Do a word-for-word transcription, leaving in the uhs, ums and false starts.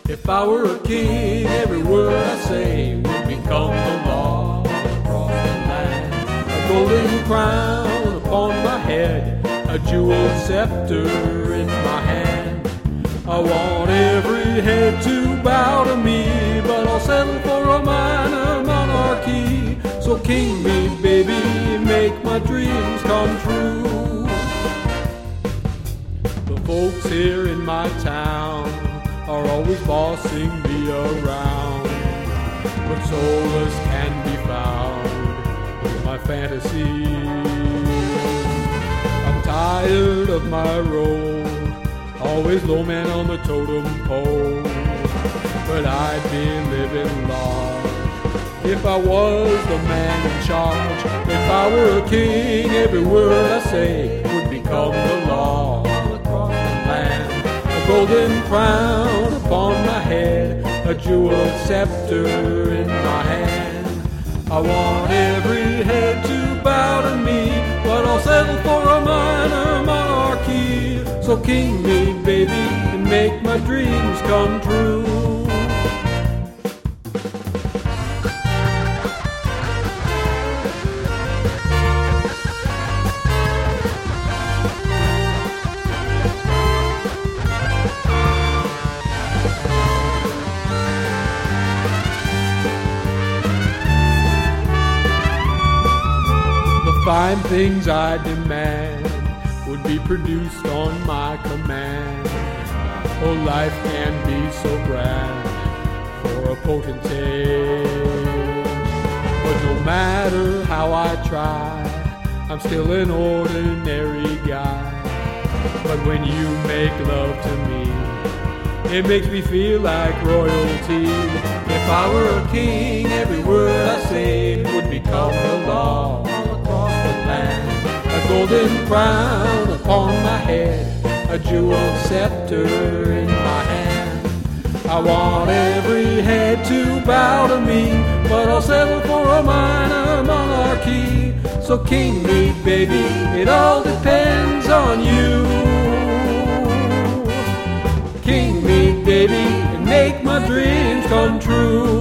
If I were a king, every word I say would become the law across the land. A golden crown upon my head, a jeweled scepter in my hand. I want every head to bow to me, but I'll settle for a minor monarchy. So king me, baby, make my dreams come true. The folks here in my town are always bossing me around, but solace can be found in my fantasy. I'm tired of my role, always low man on the totem pole, but I'd be living large if I was the man in charge. If I were a king, every word I say would become the law across the land. A golden crown upon my head, a jeweled scepter in my hand. I want every head to bow to me, but I'll settle for a minor monarchy. So king me, baby, and make my dreams come true. Fine things I demand would be produced on my command. Oh, life can be so grand for a potentate, but no matter how I try, I'm still an ordinary guy. But when you make love to me, it makes me feel like royalty. If I were a king, every word I say would become the law. A golden crown upon my head, a jeweled scepter in my hand. I want every head to bow to me, but I'll settle for a minor monarchy. So king me, baby, it all depends on you. King me, baby, and make my dreams come true.